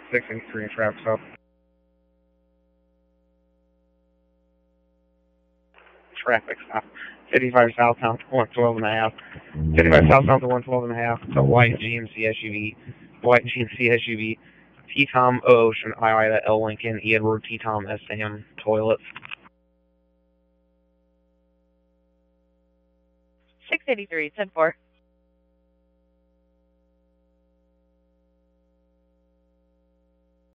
683 traffic stop. Traffic stop. 55 southbound to 112.5. 55 southbound to 112.5. It's a white GMC SUV. White GMC SUV. T-Tom Ocean Ida L Lincoln Edward T-Tom SM toilets. 683, 10-4.